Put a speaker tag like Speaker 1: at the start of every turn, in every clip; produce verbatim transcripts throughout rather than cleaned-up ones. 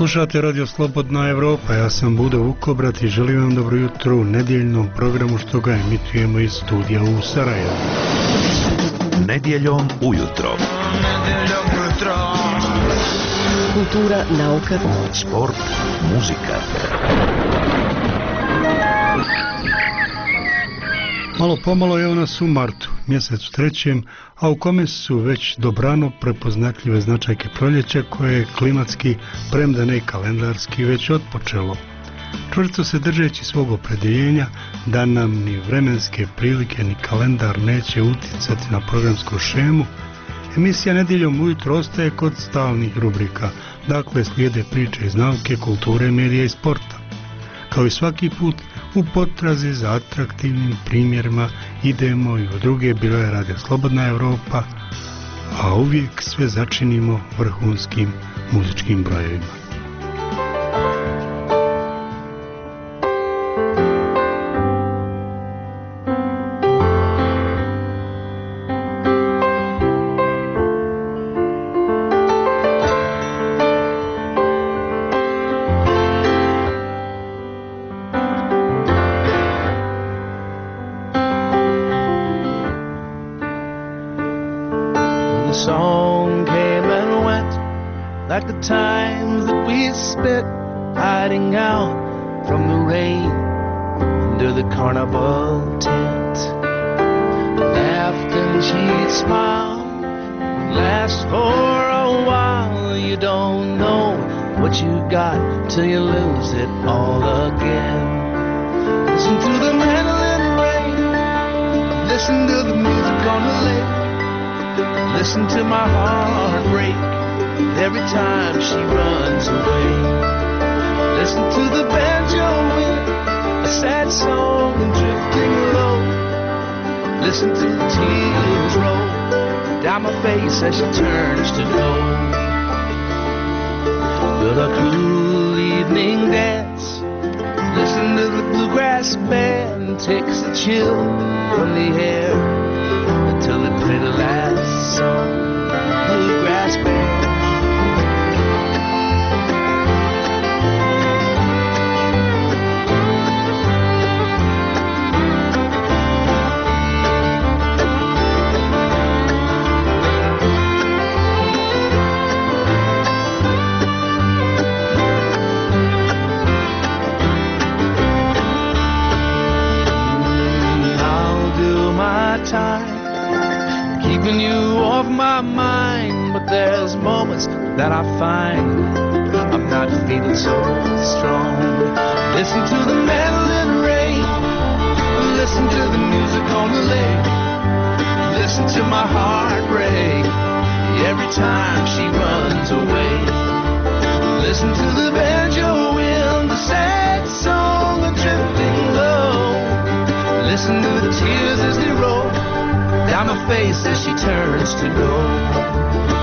Speaker 1: Slušate Radio Slobodna Evropa, ja sam Budo Vukobrat i želim vam dobro jutro u nedjeljnom programu što ga emitujemo iz studija u Sarajevu.
Speaker 2: Nedjeljom ujutro.
Speaker 3: Nedjeljom ujutro.
Speaker 4: Kultura, nauka,
Speaker 2: sport, muzika.
Speaker 1: Malo pomalo je nas u martu, mjesecu trećem, a u kome su već dobrano prepoznatljive značajke proljeća koje je klimatski, premda ne kalendarski, već otpočelo. Čvrsto se držeći svog opredjeljenja da nam ni vremenske prilike ni kalendar neće utjecati na programsku šemu, emisija Nedjeljom ujutro ostaje kod stalnih rubrika, dakle slijede priče iz nauke, kulture, medija i sporta. Kao i svaki put, u potrazi za atraktivnim primjerima idemo i u druge biroje Radio Slobodna Evropa, a uvijek sve začinimo vrhunskim muzičkim brojevima.
Speaker 3: Till you lose it all again. Listen to the mandolin rain. Listen to the music on the lake. Listen to my heart break every time she runs away. Listen to the banjo wind, a sad song and drifting low. Listen to the tears roll down my face as she turns to gold. But a cool evening dance. Listen to the bluegrass band, takes a chill from the air until they play the last song. Bluegrass band. Keeping you off my mind, but there's moments that I find I'm not feeling so strong. Listen to the mandolin rain, listen to the music on the lake, listen to my heart break every time she runs away. Listen to the banjo wind, the sad song of drifting low. Listen to the tears as they roll down my face as she turns to go.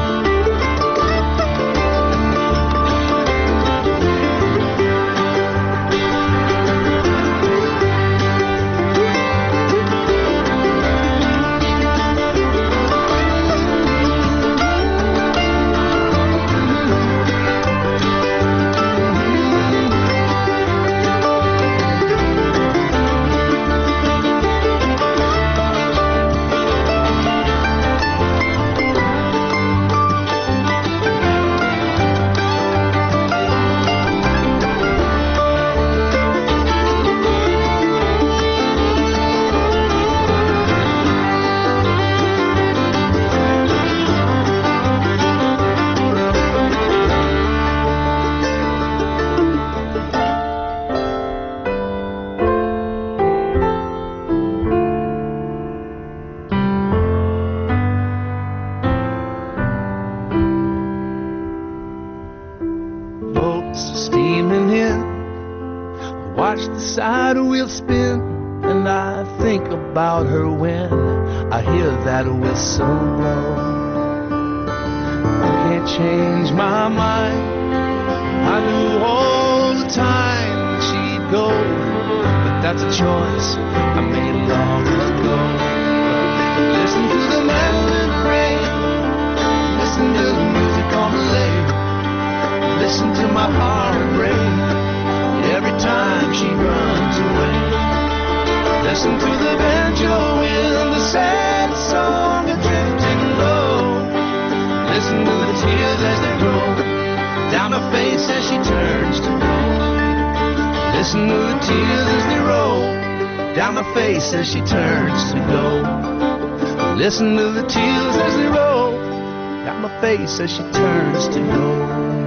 Speaker 3: Side wheel spin, and I think about her when I hear that whistle blow. I can't change my mind. I knew all the time that she'd go, but that's a choice I made long ago. Listen to the mandolin rain, listen to the music on the lake. listen to my heart break every time she runs away. Listen to the banjo in the sad song of drifting low. Listen to the tears as they roll down her face as she turns to gold. Listen to the tears as they roll down her face as she turns to gold. Listen to the tears as they roll down my face as she turns to gold.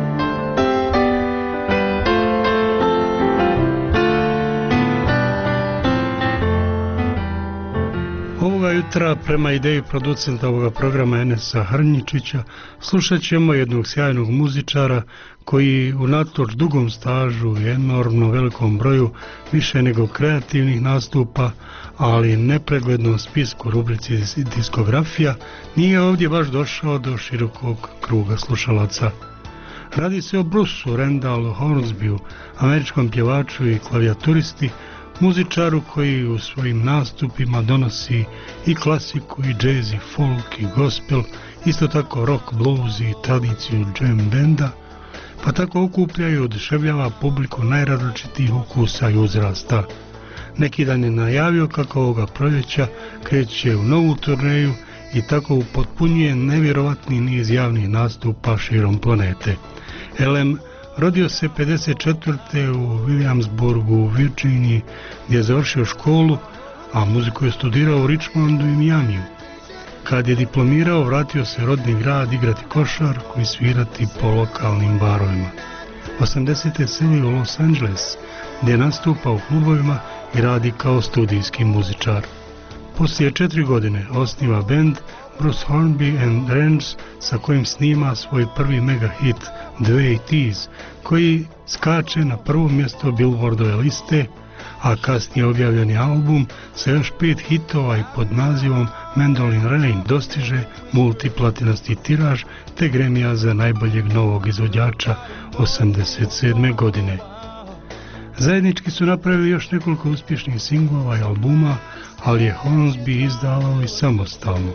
Speaker 1: Ovoga jutra, prema ideji producenta ovoga programa Enesa Hrnjičića, slušat ćemo jednog sjajnog muzičara koji unatoč dugom stažu i enormno velikom broju više nego kreativnih nastupa, ali nepreglednom spisku rubrici diskografija, nije ovdje baš došao do širokog kruga slušalaca. Radi se o Bruceu Randallu Hornsbyu, američkom pjevaču i klavijaturisti, muzičaru koji u svojim nastupima donosi i klasiku, i džez, i folk, i gospel, isto tako rock, blues i tradiciju jam benda, pa tako okuplja i oduševljava publiku najrazličitijih ukusa i uzrasta. Neki dan je najavio kako ovoga proljeća kreće u novu turneju i tako upotpunjuje nevjerovatni niz javnih nastupa širom planete. Elem rodio se pedeset četvrte u Williamsburgu u Virginiji, gdje je završio školu, a muziku je studirao u Richmondu i Miamiju. Kad je diplomirao, vratio se rodni grad igrati košarku i svirati po lokalnim barovima. osamdesete selio u Los Angeles, gdje nastupa u klubovima i radi kao studijski muzičar. Poslije četiri godine osniva bend Bruce Hornsby and Rands, sa kojim snima svoj prvi mega hit The Way It Is, koji skače na prvo mjesto Billboardove liste, a kasnije objavljeni album sa još pet hitova i pod nazivom Mandolin Rain dostiže multiplatinasti tiraž te Grammy za najboljeg novog izvođača osamdeset sedme godine. Zajednički su napravili još nekoliko uspješnih singlova i albuma, ali je Hornsby izdavao i samostalno.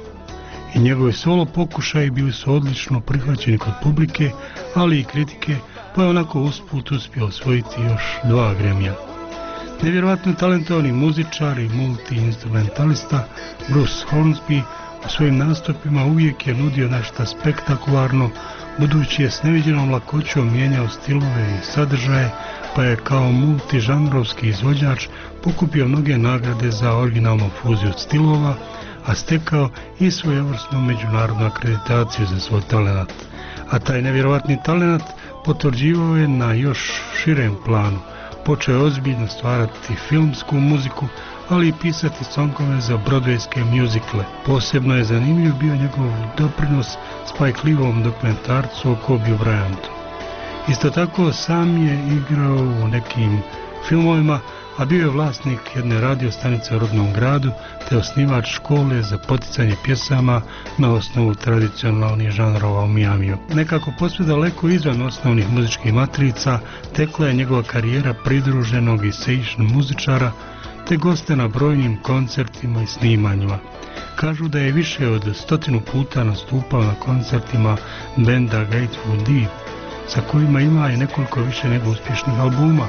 Speaker 1: I njegovi solo pokušaji bili su odlično prihvaćeni kod publike, ali i kritike, pa je onako usput uspio osvojiti još dva Grammyja. Nevjerovatno talentovani muzičar i multi-instrumentalista Bruce Hornsby u svojim nastupima uvijek je nudio nešto spektakularno, budući je s neviđenom lakoćom mijenjao stilove i sadržaje, pa je kao multižanrovski izvođač pokupio mnoge nagrade za originalnu fuziju stilova, a stekao i svojevrsnu međunarodnu akreditaciju za svoj talenat. A taj nevjerovatni talenat potvrđivao je na još širem planu. Počeo je ozbiljno stvarati filmsku muziku, ali i pisati songove za broadwayske mjuzikle. Posebno je zanimljiv bio njegov doprinos Spike Leeovom dokumentarcu o Kobe Bryantu. Isto tako sam je igrao u nekim filmovima, a bio je vlasnik jedne radio stanice u rodnom gradu te osnivač škole za poticanje pjesama na osnovu tradicionalnih žanrova u Miamiju. Nekako posve daleko izvan osnovnih muzičkih matrica tekla je njegova karijera pridruženog i session muzičara te goste na brojnim koncertima i snimanjima. Kažu da je više od stotinu puta nastupao na koncertima benda Grateful Dead, sa kojima ima i nekoliko više nego uspješnih albuma.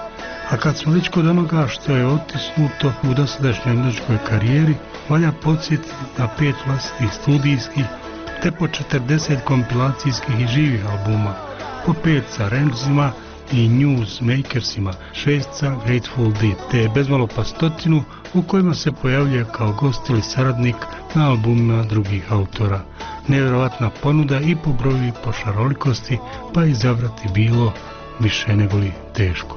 Speaker 1: A kad smo već kod onoga što je otisnuto u dosadašnjoj muzičkoj karijeri, valja podsjetiti na pet vlastitih studijskih, te po četrdeset kompilacijskih i živih albuma, po pet sa Randsima i Newsmakersima, šest sa Grateful Dead, te bezmalo pa stotinu u kojima se pojavljuje kao gost ili saradnik na albumima drugih autora. Nevjerovatna ponuda i po broju i po šarolikosti, pa izabrati bilo više nego li teško.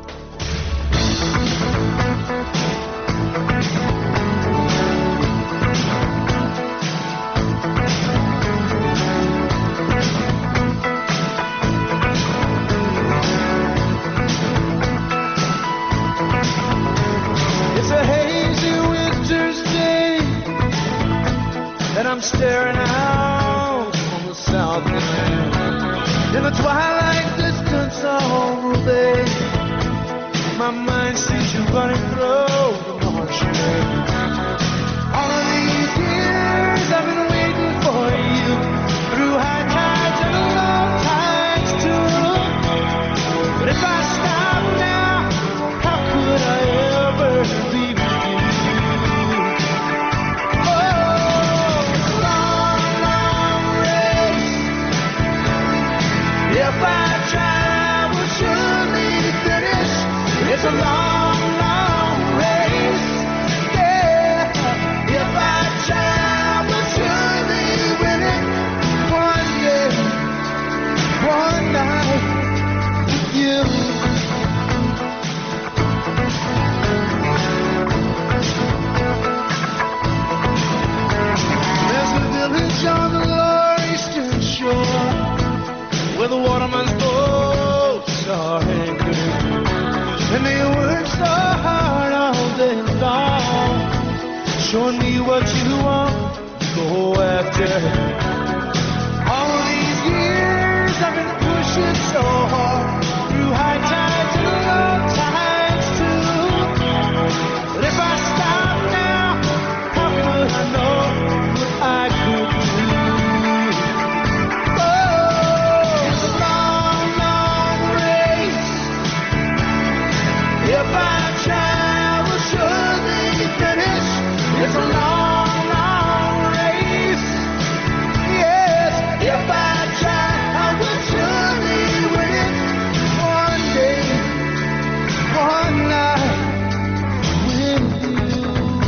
Speaker 3: I'm staring out on the south end in the twilight distance of the bay. My mind seems to running through the marshland. All of these years I've been waiting for you through high tides and low tides too. showing me what you want to go after. All these years I've been pushing so hard through high tides and low tides too. But if I stop now, how could I know what I could do? Oh, it's a long, long race. If I try, I will surely finish. It's a long, long race. Yes, if I try, I will surely win it. One day, one night with you.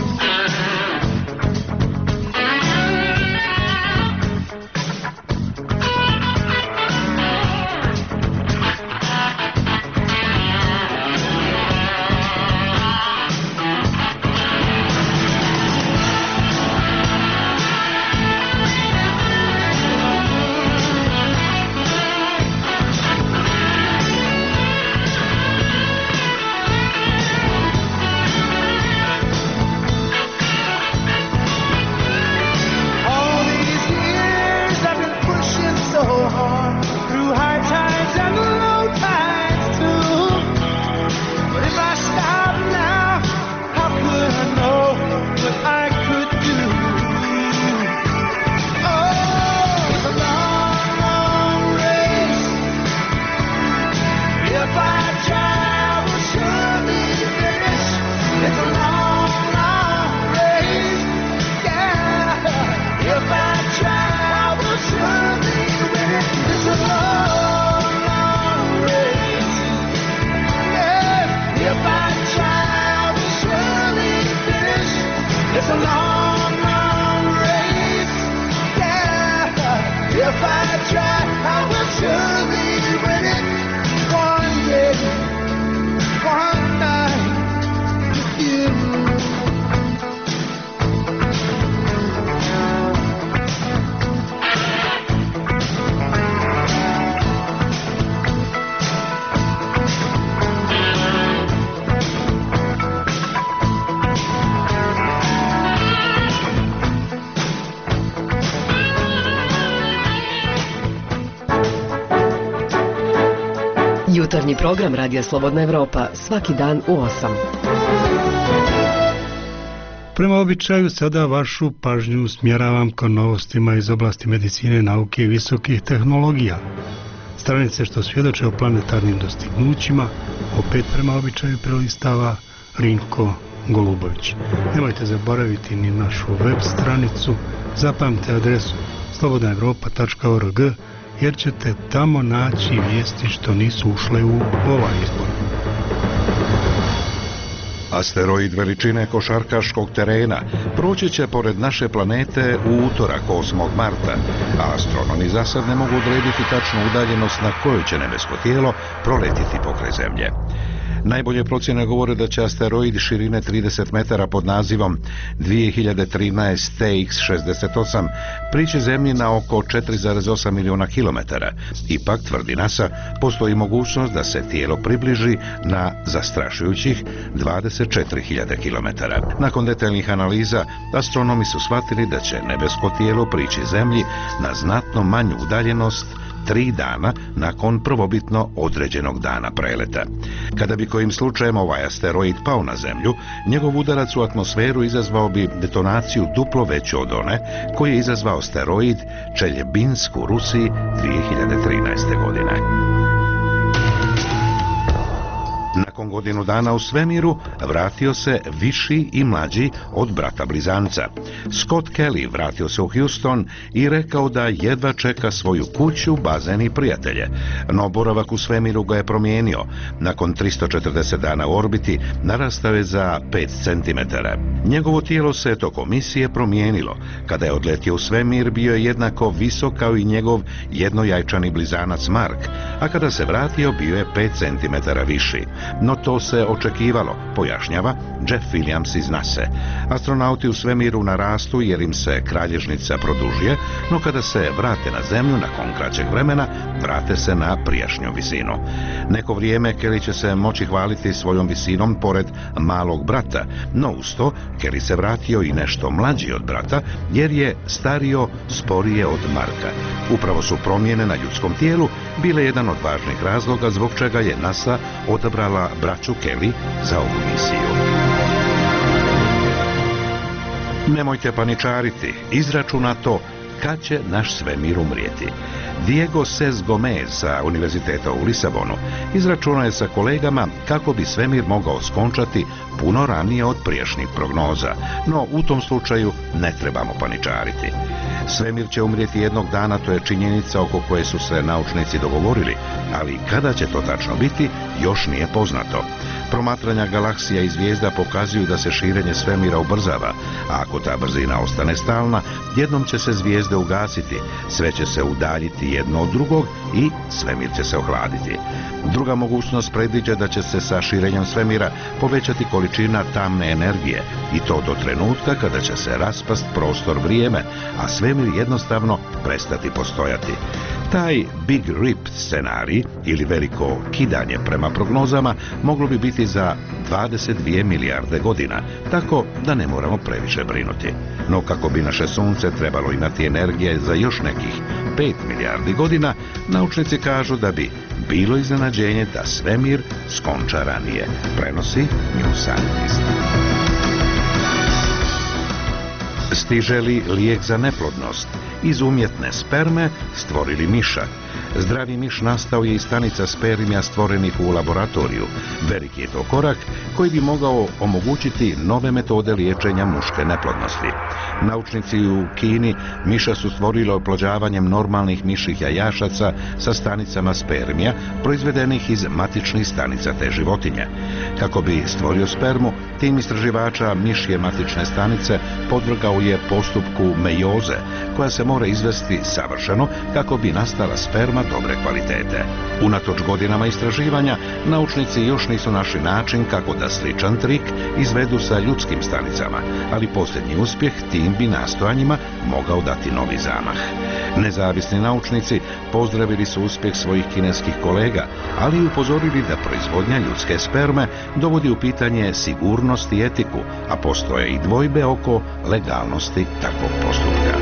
Speaker 3: All these years I've been pushing so hard through high tides and low tides too. But if I stop now, how could I know what I could do? Oh, it's a long, long race. If I try, I will surely finish. It's a long, long race. Yeah. If I try, I will surely win it. It's a long, long race. Yes. If I try, I will surely finish. It's a long, long race. Yeah. If I try, I will surely win it. One day, one night with you.
Speaker 4: Jutarnji program Radija Slobodna Evropa svaki dan u osam.
Speaker 1: Prema običaju sada vašu pažnju usmjeravam ka novostima iz oblasti medicine, nauke i visokih tehnologija. Stranice što svjedoče o planetarnim dostignućima opet prema običaju prelistava Rinko Golubović. Nemojte zaboraviti ni našu web stranicu, zapamtite adresu slobodna evropa tačka org jer ćete tamo naći vijesti što nisu ušle u ovaj izbor.
Speaker 2: Asteroid veličine košarkaškog terena proći će pored naše planete u utorak osmog marta, a astronomi za sad ne mogu odrediti tačnu udaljenost na kojoj će nebesko tijelo proletiti pokraj Zemlje. Najbolje procjene govore da će asteroid širine trideset metara pod nazivom dvije hiljade trinaest T X šezdeset osam prići Zemlji na oko četiri zarez osam milijuna kilometara. Ipak, tvrdi NASA, postoji mogućnost da se tijelo približi na zastrašujućih dvadeset četiri hiljade kilometara. Nakon detaljnih analiza, astronomi su shvatili da će nebesko tijelo prići Zemlji na znatno manju udaljenost tri dana nakon prvobitno određenog dana preleta. Kada bi kojim slučajem ovaj asteroid pao na Zemlju, njegov udarac u atmosferu izazvao bi detonaciju duplo veću od one koji je izazvao asteroid Čeljebinsk u Rusiji dvije hiljade trinaeste. godine. Nakon godinu dana u svemiru vratio se viši i mlađi od brata blizanca. Scott Kelly vratio se u Houston i rekao da jedva čeka svoju kuću, bazen i prijatelje. No boravak u svemiru ga je promijenio. Nakon tristo četrdeset dana u orbiti narastao je za pet centimetara. Njegovo tijelo se tokom misije promijenilo. Kada je odletio u svemir bio je jednako visok kao i njegov jednojajčani blizanac Mark, a kada se vratio bio je pet centimetara viši. no to se očekivalo, pojašnjava Jeff Williams iz nase. Astronauti u svemiru narastu jer im se kralježnica produžuje, no kada se vrate na zemlju nakon kraćeg vremena, vrate se na prijašnju visinu. Neko vrijeme Kelly će se moći hvaliti svojom visinom pored malog brata, no uz to Kelly se vratio i nešto mlađi od brata jer je stario sporije od Marka. Upravo su promjene na ljudskom tijelu bile jedan od važnih razloga zbog čega je NASA odabrala braću Kelly za ovu misiju. Nemojte paničariti, izračunato kad će naš svemir umrijeti. Diego Cés Gómez sa Univerziteta u Lisabonu izračunao je sa kolegama kako bi svemir mogao skončati puno ranije od prijašnjih prognoza, no u tom slučaju ne trebamo paničariti. Svemir će umrijeti jednog dana, to je činjenica oko koje su se naučnici dogovorili, ali kada će to tačno biti, još nije poznato. Promatranja galaksija i zvijezda pokazuju da se širenje svemira ubrzava, a ako ta brzina ostane stalna, jednom će se zvijezde ugasiti, sve će se udaljiti jedno od drugog i svemir će se ohladiti. Druga mogućnost predviđa da će se sa širenjem svemira povećati količina tamne energije i to do trenutka kada će se raspast prostor vrijeme, a svemir jednostavno prestati postojati. Taj Big Rip scenarij ili veliko kidanje prema prognozama moglo bi biti za dvadeset dvije milijarde godina, tako da ne moramo previše brinuti. No kako bi naše sunce trebalo imati energije za još nekih pet milijardi godina, naučnici kažu da bi bilo iznenađenje da svemir skonča ranije. Prenosi New Scientist. Stiže li lijek za neplodnost? Iz umjetne sperme stvorili miša. Zdravi miš nastao je iz stanica spermija stvorenih u laboratoriju. Veliki je to korak koji bi mogao omogućiti nove metode liječenja muške neplodnosti. Naučnici u Kini miša su stvorili oplođavanjem normalnih mišjih jajašaca sa stanicama spermija proizvedenih iz matičnih stanica te životinje. Kako bi stvorio spermu, tim istraživača mišje matične stanice podvrgao je postupku mejoze, koja se mora izvesti savršeno kako bi nastala sperma dobre kvalitete. Unatoč godinama istraživanja, naučnici još nisu našli način kako da sličan trik izvedu sa ljudskim stanicama, ali posljednji uspjeh tim bi nastojanjima mogao dati novi zamah. Nezavisni naučnici pozdravili su uspjeh svojih kineskih kolega, ali i upozorili da proizvodnja ljudske sperme dovodi u pitanje sigurnost i etiku, a postoje i dvojbe oko legalnosti takvog postupka.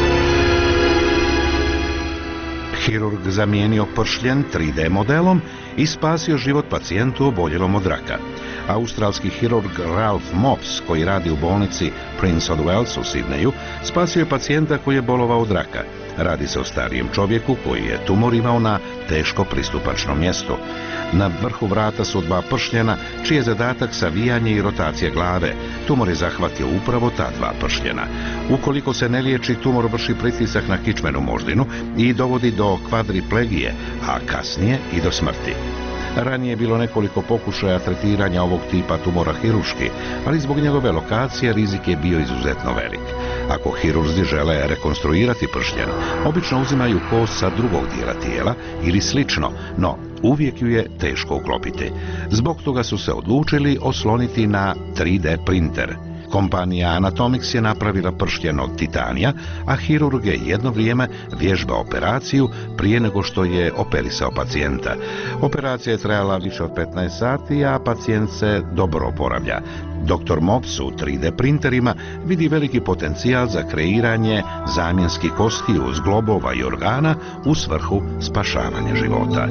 Speaker 2: Hirurg zamijenio pršljen tri D modelom i spasio život pacijentu oboljelom od raka. Australski hirurg Ralph Mops, koji radi u bolnici Prince of Wales u Sidneju, spasio je pacijenta koji je bolovao od raka. Radi se o starijem čovjeku koji je tumor imao na teško pristupačnom mjestu. Na vrhu vrata su dva pršljena, čiji je zadatak savijanje i rotacija glave. Tumor je zahvatio upravo ta dva pršljena. Ukoliko se ne liječi, tumor vrši pritisak na kičmenu moždinu i dovodi do kvadriplegije, a kasnije i do smrti. Ranije je bilo nekoliko pokušaja tretiranja ovog tipa tumora hiruški, ali zbog njegove lokacije rizik je bio izuzetno velik. Ako hirurzi žele rekonstruirati pršljen, obično uzimaju kost sa drugog dijela tijela ili slično, no uvijek ju je teško uklopiti. Zbog toga su se odlučili osloniti na tri D printer. Kompanija Anatomics je napravila pršljen od titanija, a hirurg je jedno vrijeme vježbao operaciju prije nego što je operisao pacijenta. Operacija je trajala više od petnaest sati, a pacijent se dobro oporavlja. doktor Mops u tri D printerima vidi veliki potencijal za kreiranje zamjenskih kostiju, zglobova i organa u svrhu spašavanja života.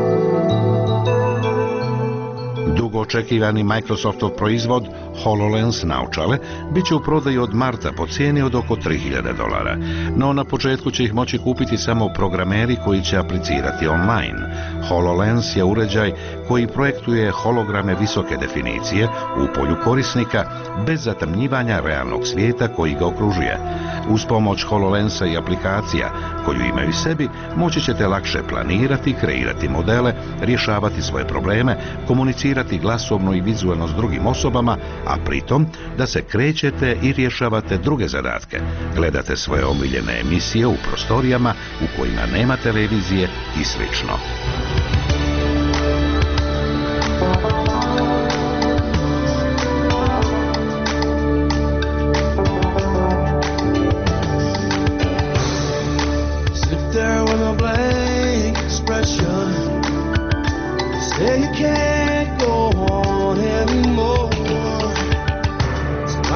Speaker 2: Dugo očekivani Microsoftov proizvod HoloLens naočale bit će u prodaju od marta po cijeni od oko tri hiljade dolara, no na početku će ih moći kupiti samo programeri koji će aplicirati online. HoloLens je uređaj koji projektuje holograme visoke definicije u polju korisnika bez zatamnjivanja realnog svijeta koji ga okružuje. Uz pomoć HoloLensa i aplikacija koju imaju sebi, moći ćete lakše planirati, kreirati modele, rješavati svoje probleme, komunicirati glasovno i vizualno s drugim osobama, a pritom da se krećete i rješavate druge zadatke. Gledate svoje omiljene emisije u prostorijama u kojima nema televizije i slično.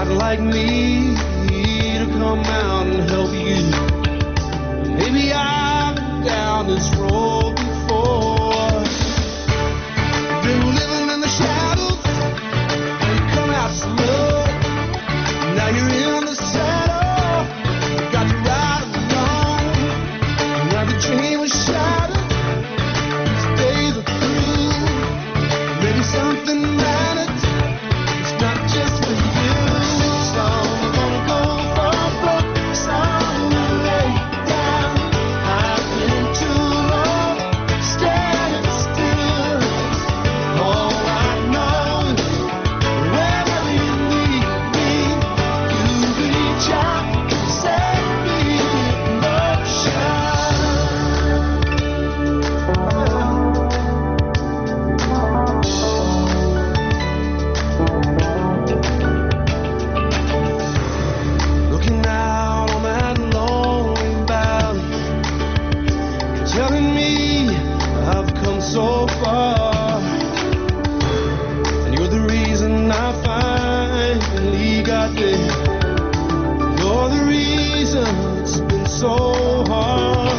Speaker 3: not like me to come out and help you. Maybe I've been down this road before. Been living in the shadows, and you come out slow. Now you're in the saddle, got to ride along. Now the dream was shattered, these days are through. Maybe something mattered, it's not just for you. Some are gonna go for broke, some will lay down. I've been too long standing still. All I know is wherever you need me, you reach out and set me in motion. Looking out on that lonely valley, telling me I've come so far, and you're the reason I finally got there. You're the reason it's been so hard.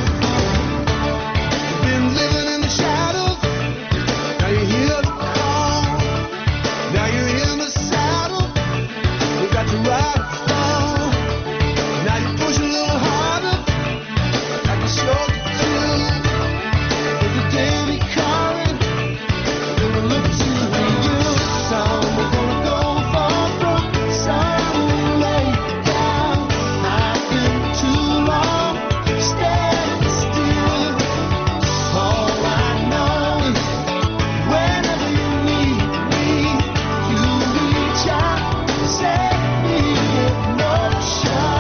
Speaker 3: Been living in the shadows, now you hear the call. Now you're in the saddle, you got to ride or fall. Now you push a little harder, like you sure could do. If the day be calling, then we'll look to you. Some are gonna go for broke, some will lay down. I've been too long standing still. All I know is whenever you need me, you reach out and set me in motion.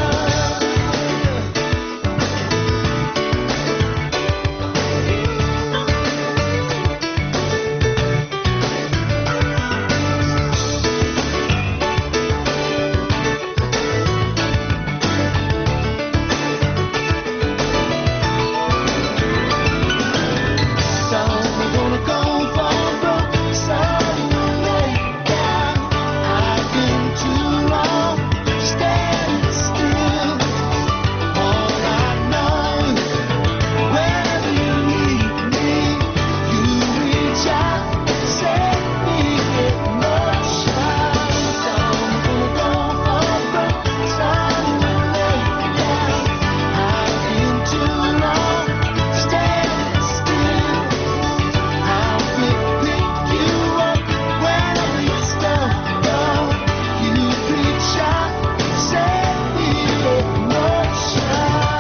Speaker 3: Some are gonna go for broke, some will lay down. I've been too long standing still. All I know is whenever you need me, you reach out and set me in motion. Some are gonna go for broke, some will lay down. I've been too long standing still. I'll pick, pick you up whenever you stumble. You reach out and set me in motion.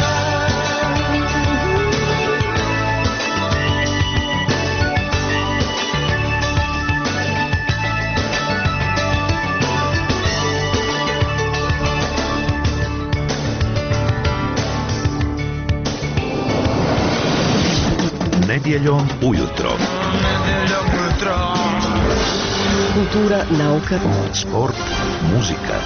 Speaker 2: Nedjeljom ujutro.
Speaker 4: Kultura, nauka,
Speaker 2: Sport, muzika.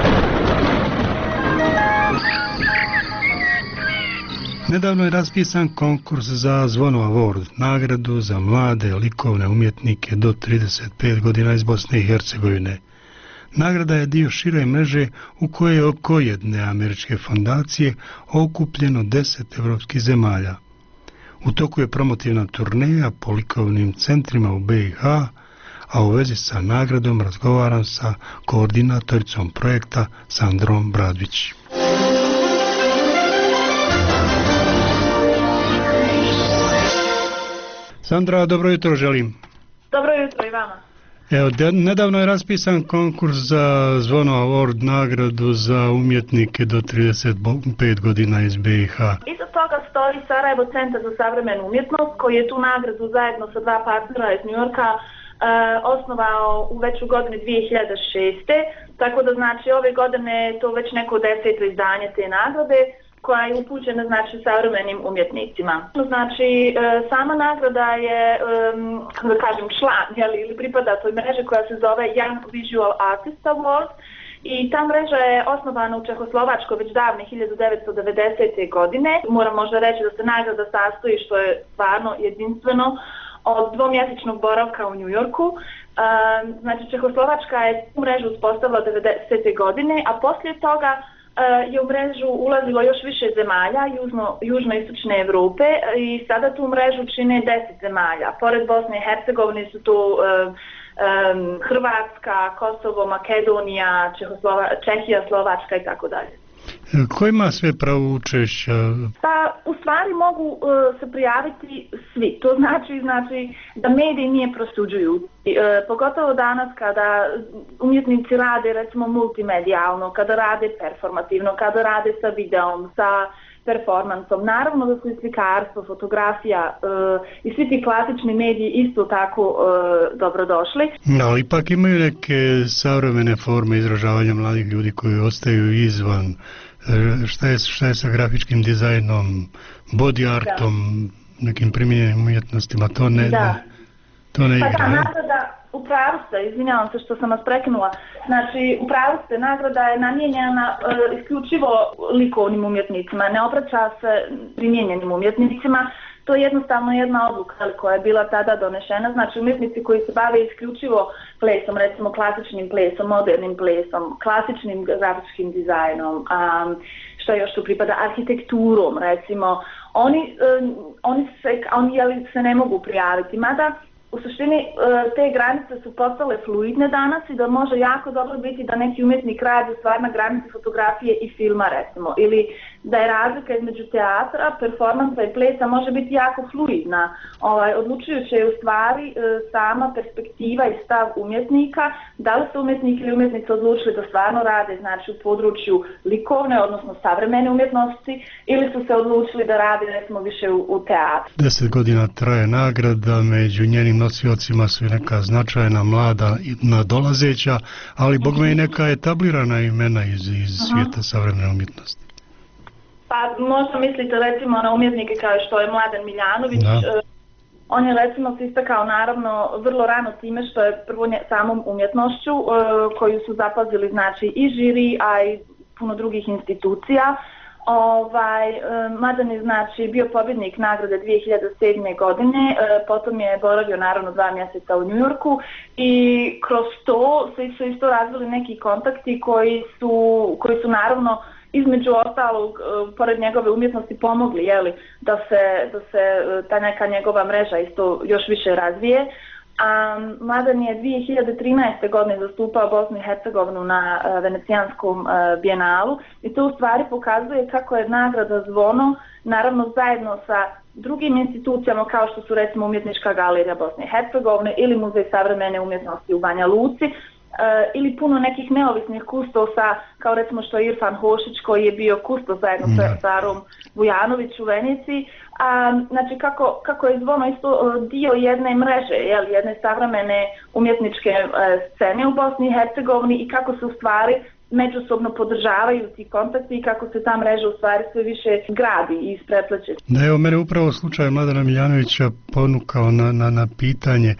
Speaker 1: Nedavno je raspisan konkurs za Zvono Award, nagradu za mlade likovne umjetnike do trideset pet godina iz Bosne i Hercegovine. Nagrada je dio šire mreže u kojoj je oko jedne američke fondacije okupljeno deset evropskih zemalja. U toku je promotivna turneja po likovnim centrima u be i ha, a u vezi sa nagradom razgovaram sa koordinatoricom projekta Sandrom Bradvić. Sandra, dobro jutro želim.
Speaker 5: Dobro jutro i vama.
Speaker 1: Evo, de- nedavno je raspisan konkurs za Zvono Award, nagradu za umjetnike do trideset pet godina iz be i ha.
Speaker 5: Iza toga stoji Sarajevo centar za savremenu umjetnost koji je tu nagradu zajedno sa dva partnera iz Njujorka e, osnovao u već u godini dvije hiljade šeste. Tako da znači ove godine je to već neko deseto izdanje te nagrade koja je upućena znači savremenim umjetnicima. Znači e, sama nagrada je e, da kažem član jeli, ili pripada toj mreži koja se zove Young Visual Artist Award. I ta mreža je osnovana u Čehoslovačkoj već davne hiljadu devetsto devedesete. godine. Moram možda reći da se nagrada sastoji, što je stvarno jedinstveno, od dvomjesečnog boravka u Njujorku, Znači, Čehoslovačka je tu mrežu uspostavila devedesete godine, a poslije toga je u mrežu ulazilo još više zemalja južno, južno-istočne Evrope i sada tu mrežu čine deset zemalja. Pored Bosne i Hercegovine su tu um, um, Hrvatska, Kosovo, Makedonija, Čehoslova, Čehija, Slovačka i tako dalje.
Speaker 1: Ko ima sve pravo učešća?
Speaker 5: Pa, u stvari mogu uh, se prijaviti svi. To znači, znači da mediji nije prosuđuju. Uh, pogotovo danas kada umjetnici rade recimo multimedijalno, kada rade performativno, kada rade sa videom, sa performansom. Naravno da su i slikarstvo, fotografija uh, i svi ti klasični mediji isto tako uh, dobrodošli.
Speaker 1: Ali ipak imaju neke savremene forme izražavanja mladih ljudi koji ostaju izvan. Šta je, šta je sa grafičkim dizajnom, body artom, da. Nekim primijenjenim umjetnostima, to ne,
Speaker 5: da.
Speaker 1: ne, to ne
Speaker 5: pa
Speaker 1: igra.
Speaker 5: Da, nagrada, upravo ste, izvinjavam se što sam vas prekinula, znači upravo ste, nagrada je namijenjena uh, isključivo likovnim umjetnicima, ne obraća se primijenjenim umjetnicima. To je jednostavno jedna odluka koja je bila tada donešena, znači umjetnici koji se bave isključivo plesom, recimo klasičnim plesom, modernim plesom, klasičnim grafičkim dizajnom, um, što još tu pripada, arhitekturom recimo, oni, um, oni, se, oni jeli, se ne mogu prijaviti, mada u suštini te granice su postale fluidne danas i da može jako dobro biti da neki umjetnik radi stvar na granici fotografije i filma recimo, ili da je razlika između teatra, performansa i plesa može biti jako fluidna. Ovaj, odlučujuće je u stvari sama perspektiva i stav umjetnika, da li su umjetnik ili umjetnica odlučili da stvarno rade znači u području likovne, odnosno savremene umjetnosti, ili su se odlučili da rade recimo više u, u teatru.
Speaker 1: Deset godina traje nagrada, među njenim nosiocima su i neka značajna mlada nadolazeća, ali bogme i neka etablirana imena iz, iz svijeta savremene umjetnosti.
Speaker 5: Pa možda mislite recimo na umjetnike kao što je Mladen Miljanović. Da. On je recimo se istakao naravno vrlo rano time što je prvo nje, samom umjetnošću koju su zapazili znači i žiri, a i puno drugih institucija. Ovaj, Mladen je znači bio pobjednik nagrade dvije hiljade sedme. godine, potom je boravio naravno dva mjeseca u New Yorku i kroz to se su isto razvili neki kontakti koji su, koji su naravno između ostalog, pored njegove umjetnosti pomogli jeli, da se, da se ta neka njegova mreža isto još više razvije. Um, Mladen je dvije hiljade trinaeste. godine zastupao Bosnu i Hercegovinu na uh, Venecijanskom uh, bijenalu i to u stvari pokazuje kako je nagrada Zvono, naravno zajedno sa drugim institucijama kao što su recimo Umjetnička galerija Bosne i Hercegovine ili Muzej savremene umjetnosti u Banja Luci, Uh, ili puno nekih neovisnih kustosa, kao recimo što je Irfan Hošić koji je bio kustos zajedno mm. sa Sarom Vujanović u Veneciji. Um, znači kako, kako je Zvono isto uh, dio jedne mreže, jel, jedne savremene umjetničke uh, scene u Bosni i Hercegovini i kako se u stvari međusobno podržavaju ti kontakti i kako se ta mreža u stvari sve više gradi i isprepleće.
Speaker 1: Da, evo mene upravo slučaj Mladena Miljanovića ponukao na, na, na pitanje e,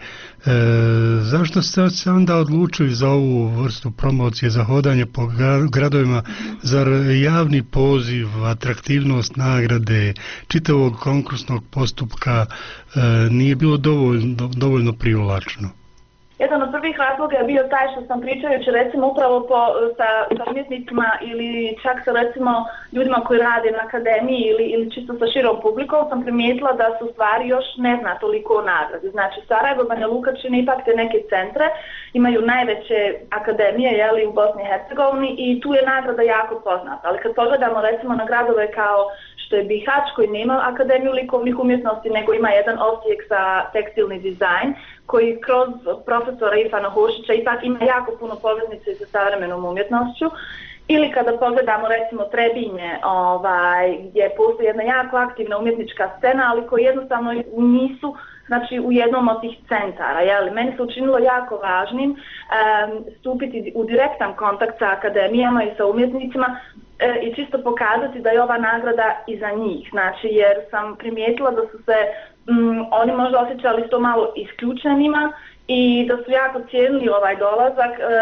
Speaker 1: zašto ste se onda odlučili za ovu vrstu promocije, za hodanje po gradovima, zar javni poziv, atraktivnost nagrade, čitavog konkursnog postupka e, nije bilo dovoljno, dovoljno privlačno?
Speaker 5: Jedan od prvih razloga je bio taj što sam pričajući recimo upravo po, sa, sa umjetnicima ili čak sa recimo ljudima koji rade na akademiji ili, ili čisto sa širom publikom sam primijetila da su stvari još ne zna toliko o nagradi. Znači Sarajevo, Banja Luka čine ipak te neke centre, imaju najveće akademije jeli, u Bosni i Hercegovini i tu je nagrada jako poznata. Ali kad pogledamo recimo na gradove kao što je Bihać koji nema akademiju likovnih umjetnosti nego ima jedan odsjek za tekstilni dizajn koji kroz profesora Irfana Hošića ipak ima jako puno poveznice sa savremenom umjetnošću. Ili kada pogledamo recimo Trebinje, ovaj, gdje postoji jedna jako aktivna umjetnička scena, ali koji jednostavno nisu znači, u jednom od tih centara. Jeli? Meni se učinilo jako važnim um, stupiti u direktan kontakt sa akademijama i sa umjetnicima e, i čisto pokazati da je ova nagrada i za njih. Znači, jer sam primijetila da su se um, oni možda osjećali to malo isključenima i da su jako cijenili ovaj dolazak, um,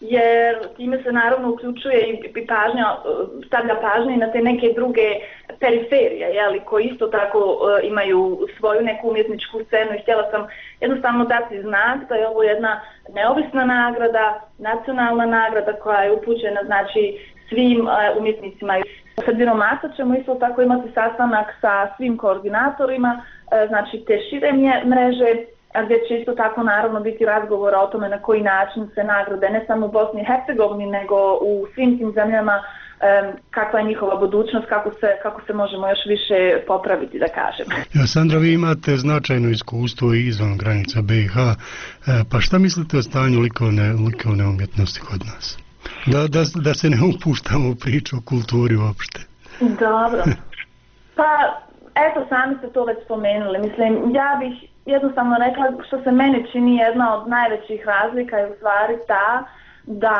Speaker 5: jer time se naravno uključuje i pažnja, stavlja pažnje na te neke druge periferije, jeli, koji isto tako uh, imaju svoju neku umjetničku scenu i htjela sam jednostavno dati znak da je ovo jedna neovisna nagrada, nacionalna nagrada koja je upućena znači svim uh, umjetnicima. Sredinom marta ćemo isto tako imati sastanak sa svim koordinatorima, uh, znači te šire mreže, gdje će isto tako naravno biti razgovora o tome na koji način se nagrade ne samo u Bosni i Hercegovini nego u svim tim zemljama, um, kakva je njihova budućnost, kako se, kako se možemo još više popraviti, da kažem.
Speaker 1: Ja, Sandra, vi imate značajno iskustvo i izvan granica B i H, pa šta mislite o stanju likovne, likovne umjetnosti kod nas? Da, da, da se ne upuštamo u priču o kulturi uopšte.
Speaker 5: Dobro. Pa, eto, sami ste to već spomenuli. Mislim, ja bih jednostavno rekla, što se meni čini jedna od najvećih razlika je u stvari ta da,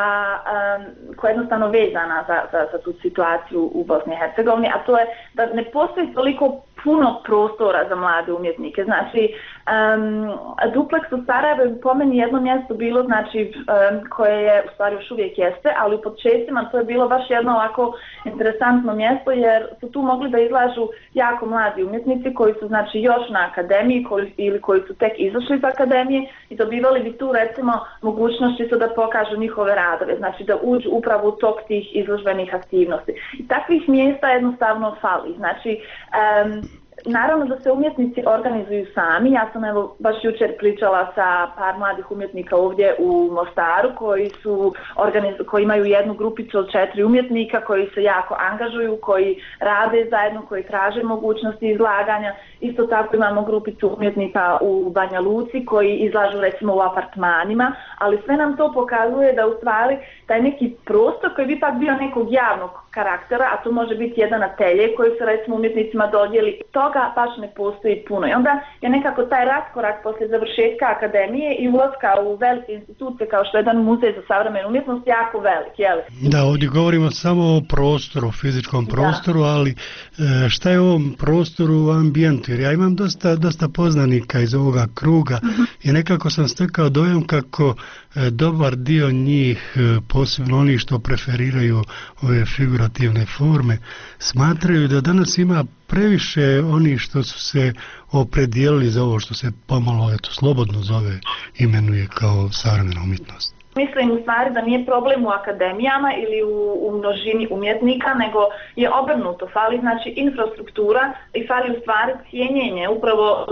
Speaker 5: um, koja je jednostavno vezana za, za, za tu situaciju u Bosni i Hercegovini, a to je da ne postoji toliko puno prostora za mlade umjetnike. Znači, um, Duplex u Sarajevu je po meni jedno mjesto bilo, znači, um, koje je, u stvari još uvijek jeste, ali u početcima to je bilo baš jedno ovako interesantno mjesto, jer su tu mogli da izlažu jako mladi umjetnici koji su, znači, još na akademiji koji, ili koji su tek izašli iz akademije i dobivali bi tu, recimo, mogućnost čisto da pokažu njihove radove, znači da uđu upravo u tok tih izložbenih aktivnosti. I takvih mjesta jednostavno fali. Znači, um, naravno da se umjetnici organizuju sami. Ja sam evo baš jučer pričala sa par mladih umjetnika ovdje u Mostaru koji su organiz- koji imaju jednu grupicu od četiri umjetnika koji se jako angažuju, koji rade zajedno, koji traže mogućnosti izlaganja. Isto tako imamo grupicu umjetnika u Banja Luci koji izlažu recimo u apartmanima, ali sve nam to pokazuje da u stvari taj neki prostor koji bi ipak bio nekog javnog karaktera, a to može biti jedan atelje koji se recimo umjetnicima dodijeli, toga baš ne postoji puno. I onda je nekako taj raskorak poslije završetka akademije i ulaska u velike institucije kao što je jedan muzej za savremenu umjetnost jako velik, jel?
Speaker 1: Da, ovdje govorimo samo o prostoru, fizičkom prostoru, da. Ali šta je u ovom prostoru ambijentu? Jer ja imam dosta, dosta poznanika iz ovoga kruga uh-huh. i nekako sam stekao dojam kako dobar dio njih, posebno oni što preferiraju ove figurativne forme, smatraju da danas ima previše oni što su se opredijelili za ovo što se pomalo, eto, slobodno zove, imenuje kao savremena umjetnost.
Speaker 5: Mislim u stvari da nije problem u akademijama ili u, u množini umjetnika, nego je obrnuto. Fali znači infrastruktura i fali u stvari cijenjenje upravo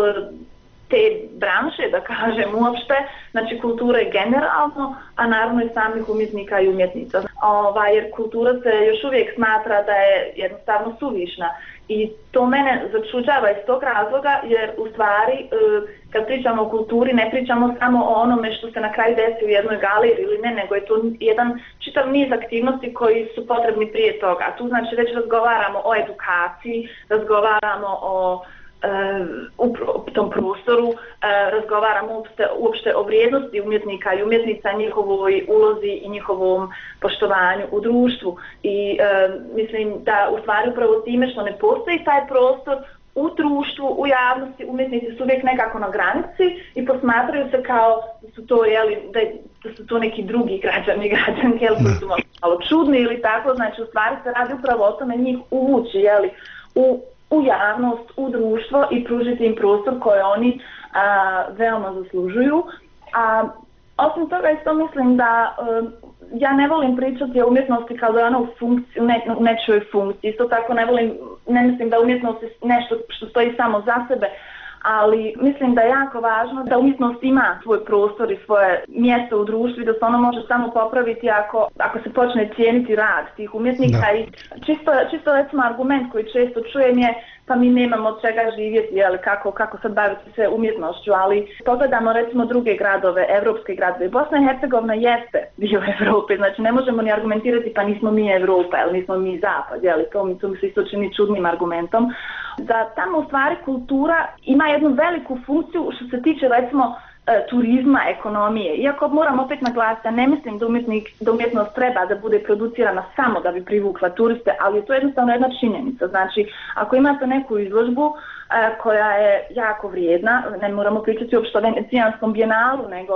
Speaker 5: te branše, da kažem uopšte, znači kulture generalno, a naravno i samih umjetnika i umjetnica. Ovaj, jer kultura se još uvijek smatra da je jednostavno suvišna i to mene začuđava iz tog razloga, jer u stvari kad pričamo o kulturi ne pričamo samo o onome što se na kraju desi u jednoj galeriji ili ne, nego je to jedan čitav niz aktivnosti koji su potrebni prije toga. Tu znači već razgovaramo o edukaciji, razgovaramo o u tom prostoru, razgovaramo uopšte, uopšte o vrijednosti umjetnika i umjetnica, njihovoj ulozi i njihovom poštovanju u društvu. I e, mislim da u stvari upravo time što ne postoji taj prostor u društvu, u javnosti, umjetnici su uvijek nekako na granici i posmatraju se kao da su to, jeli, da, da su to neki drugi građani, građanke, jel, koji su malo čudni ili tako. Znači u stvari se radi upravo o tome njih uvući, jeli, u u javnost, u društvo i pružiti im prostor koje oni a, veoma zaslužuju. A osim toga isto mislim da a, ja ne volim pričati o umjetnosti kao da je ona u, funkciji, u, ne, u nečoj funkciji. Isto tako ne volim, ne mislim da umjetnost je nešto što stoji samo za sebe, ali mislim da je jako važno da umjetnost ima svoj prostor i svoje mjesto u društvu i da se ono može samo popraviti ako, ako se počne cijeniti rad tih umjetnika. Da. I čisto, čisto recimo argument koji često čujem je pa mi nemamo od čega živjeti, jel, kako, kako sad baviti se umjetnošću, ali pogledamo recimo druge gradove, evropske gradove. Bosna i Hercegovina jeste dio Evrope, znači ne možemo ni argumentirati pa nismo mi Evropa, jel, nismo mi Zapad, jel, to mi, to mi se isto čini čudnim argumentom. Da tamo u stvari kultura ima jednu veliku funkciju što se tiče recimo turizma, ekonomije. Iako moram opet naglasiti, ne mislim da, umjetnik, da umjetnost treba da bude producirana samo da bi privukla turiste, ali je to jednostavno jedna činjenica. Znači, ako imate neku izložbu koja je jako vrijedna, ne moramo pričati uopšte o Venecijanskom bijenalu, nego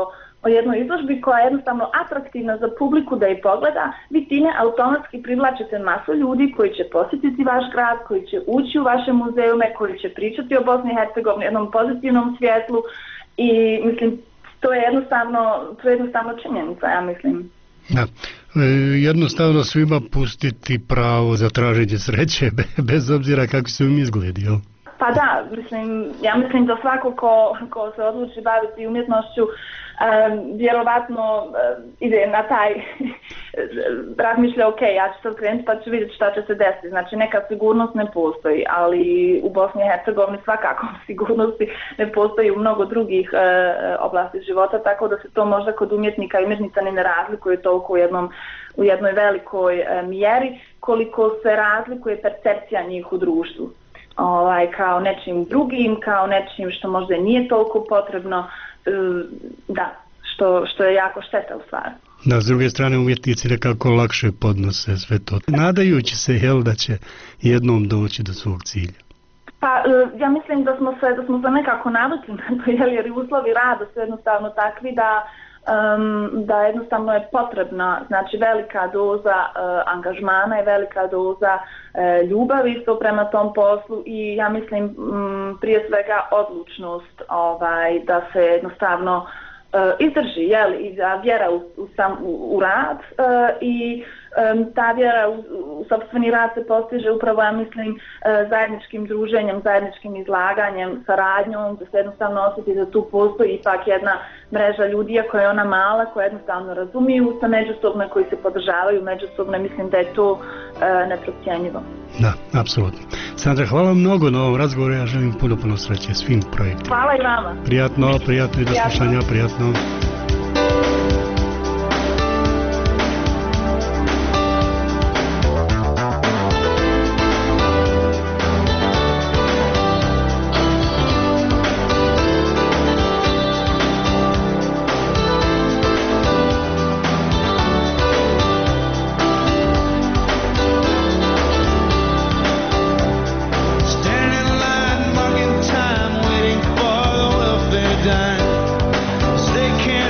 Speaker 5: o jednoj izložbi koja je jednostavno atraktivna za publiku da je pogleda, vi time automatski privlačite masu ljudi koji će posjetiti vaš grad, koji će ući u vaše muzeume, koji će pričati o Bosni i Hercegovini u jednom pozitivnom svjetlu i mislim, to je jednostavno, to je jednostavno činjenica, ja mislim.
Speaker 1: Da. E, jednostavno svima pustiti pravo za traženje sreće, bez obzira kako se im izgledi, jel?
Speaker 5: Pa da, mislim, ja mislim da svako ko, ko se odluči baviti umjetnošću um, vjerovatno um, ide na taj razmišlja, ok, ja ću sad krenuti pa ću vidjeti šta će se desiti. Znači neka sigurnost ne postoji, ali u Bosni i Hercegovini svakako sigurnosti ne postoji u mnogo drugih uh, oblasti života, tako da se to možda kod umjetnika i umjetnica ne razlikuje toliko u, jednom, u jednoj velikoj uh, mjeri koliko se razlikuje percepcija njih u društvu. Ovaj, kao nečim drugim, kao nečim što možda nije toliko potrebno, da, što, što je jako šteta u stvari.
Speaker 1: Da, s druge strane umjetnici nekako lakše podnose sve to, nadajući se, jel, da će jednom doći do svog cilja.
Speaker 5: Pa ja mislim da smo se, da smo se nekako navikli na to, jer i uslovi rada su jednostavno takvi da Um, da jednostavno je potrebna, znači velika doza uh, angažmana i velika doza uh, ljubavi isto prema tom poslu i ja mislim um, prije svega odlučnost ovaj, da se jednostavno uh, izdrži, jel, i da vjera u, u, sam, u, u rad uh, i um, ta vjera u, u sopstveni rad se postiže upravo, ja mislim, uh, zajedničkim druženjem, zajedničkim izlaganjem, saradnjom, da se jednostavno osjeti da tu postoji ipak jedna mreža ljudi, iako je ona mala, koja jednostavno razumiju se međusobno, koji se podržavaju međusobno, mislim da je to uh, neprocjenjivo.
Speaker 1: Da, apsolutno. Sandra, hvala mnogo na ovom razgovoru, ja želim puno, puno sreće svim projektima.
Speaker 5: Hvala i vama.
Speaker 1: Prijatno, prijatno i do slušanja, prijatno.
Speaker 3: They can't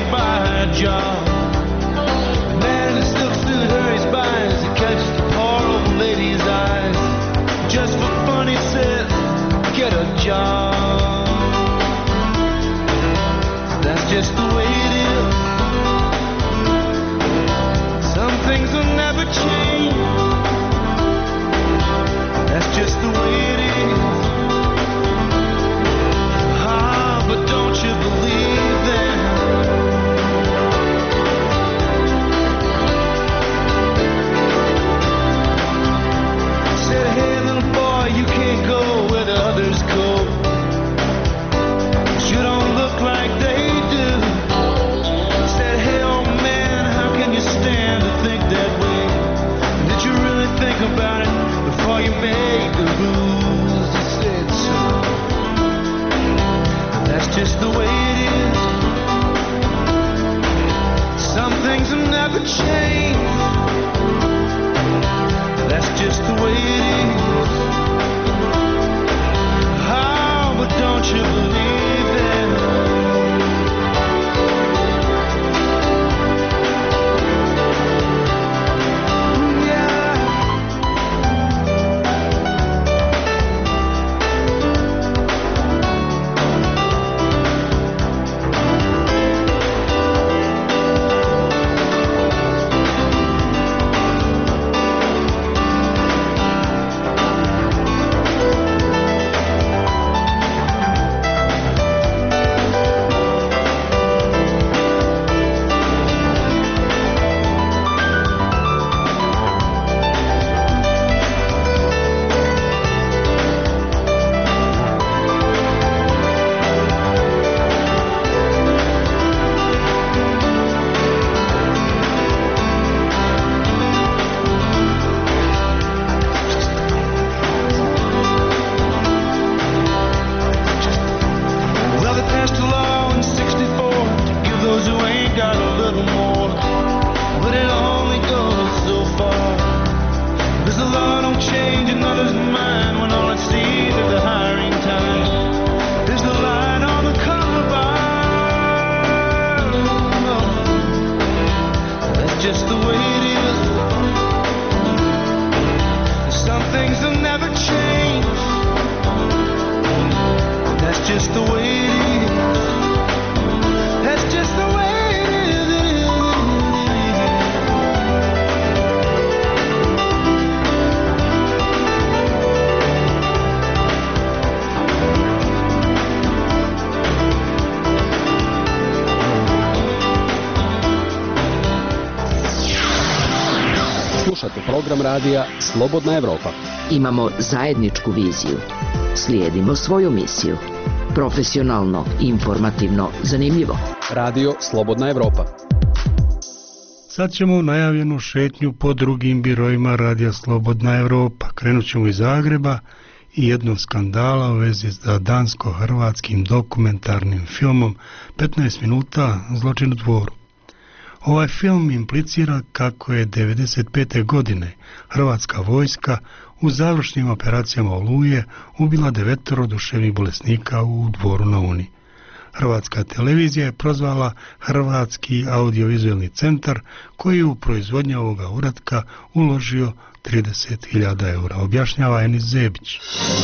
Speaker 6: Slušate program radija Slobodna Evropa.
Speaker 7: Imamo zajedničku viziju. Slijedimo svoju misiju. Profesionalno, informativno, zanimljivo.
Speaker 6: Radio Slobodna Evropa.
Speaker 1: Sad ćemo u najavljenu šetnju po drugim birojima Radija Slobodna Evropa. Krenut ćemo iz Zagreba i jednog skandala u vezi sa dansko-hrvatskim dokumentarnim filmom petnaest minuta Zločin u Dvoru. Ovaj film implicira kako je devedeset pete godine hrvatska vojska u završnim operacijama Oluje ubila devetoro duševnih bolesnika u Dvoru na Uni. Hrvatska televizija je prozvala Hrvatski audiovizualni centar koji je u proizvodnju ovoga uratka uložio trideset hiljada eura, objašnjava Enis Zebić.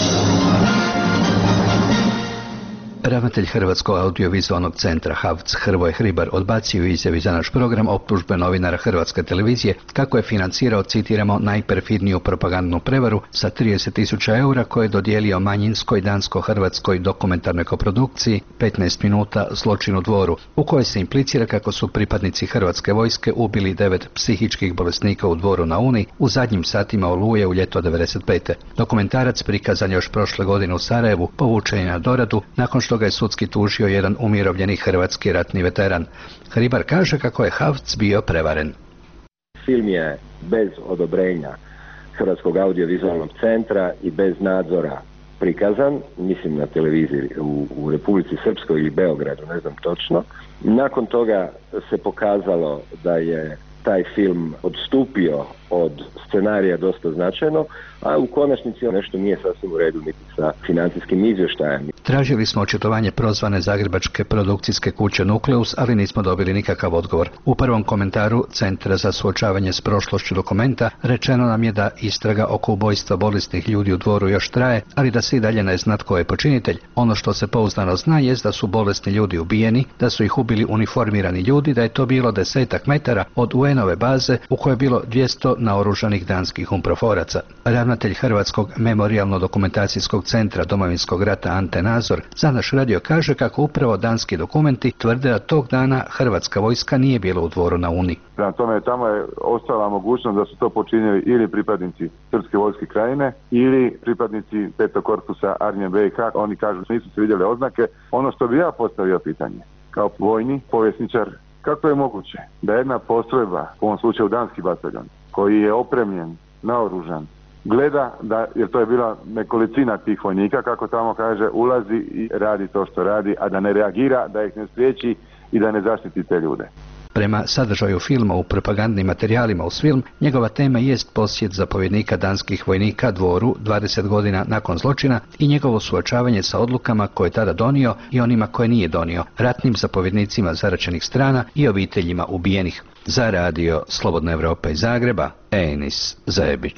Speaker 8: Ravnatelj Hrvatskog audiovizualnog centra H A V C Hrvoje Hribar odbacio izjavi za naš program optužbe novinara Hrvatske televizije kako je financirao, citiramo, najperfidniju propagandnu prevaru sa trideset tisuća eura koje je dodijelio manjinskoj dansko-hrvatskoj dokumentarnoj koprodukciji petnaest minuta Zločin u Dvoru, u kojoj se implicira kako su pripadnici Hrvatske vojske ubili devet psihičkih bolesnika u Dvoru na Uni u zadnjim satima Oluje u ljeto devedeset pete. Dokumentarac prikazan još prošle godine u Sarajevu povučen je na doradu nakon što ga je sudski tužio jedan umirovljeni hrvatski ratni veteran. Hribar kaže kako je H A V C bio prevaren.
Speaker 9: Film je bez odobrenja Hrvatskog audiovizualnog centra i bez nadzora prikazan, mislim na televiziji u, u Republici Srpskoj ili Beogradu, ne znam točno. Nakon toga se pokazalo da je taj film odstupio od scenarija dosta značajno, a u konačnici nešto nije sasvim u redu niti sa financijskim izvještajem.
Speaker 8: Tražili smo očitovanje prozvane zagrebačke produkcijske kuće Nukleus, ali nismo dobili nikakav odgovor. U prvom komentaru Centra za suočavanje s prošlošću dokumenta rečeno nam je da istraga oko ubojstva bolesnih ljudi u Dvoru još traje, ali da se i dalje ne zna tko je počinitelj. Ono što se pouzdano zna je da su bolesni ljudi ubijeni, da su ih ubili uniformirani ljudi, da je to bilo desetak metara od U N-ove baze u kojoj je bilo dvjesto naoružanih danskih umproforaca. Ravnatelj Hrvatskog memorijalno-dokumentacijskog centra Domovinskog rata Ante Nazor za naš radio kaže kako upravo danski dokumenti tvrde da tog dana hrvatska vojska nije bila u Dvoru na Uni.
Speaker 10: Prema tome, tamo je ostala mogućnost da su to počinili ili pripadnici Srpske vojske Krajine ili pripadnici petog korpusa Armije B i H. Oni kažu da nisu se vidjeli oznake. Ono što bi ja postavio pitanje, kao vojni povjesničar, kako je moguće da jedna postrojba, u ovom slučaju danski bataljon, koji je opremljen, naoružan, gleda da, jer to je bila nekolicina tih vojnika, kako tamo kaže, ulazi i radi to što radi, a da ne reagira, da ih ne spriječi i da ne zaštiti te ljude.
Speaker 8: Prema sadržaju filma u propagandnim materijalima uz film, njegova tema jest posjet zapovjednika danskih vojnika Dvoru dvadeset godina nakon zločina i njegovo suočavanje sa odlukama koje je tada donio i onima koje nije donio, ratnim zapovjednicima zaraćenih strana i obiteljima ubijenih. Za radio Slobodna Evropa iz Zagreba, Enis Zebić.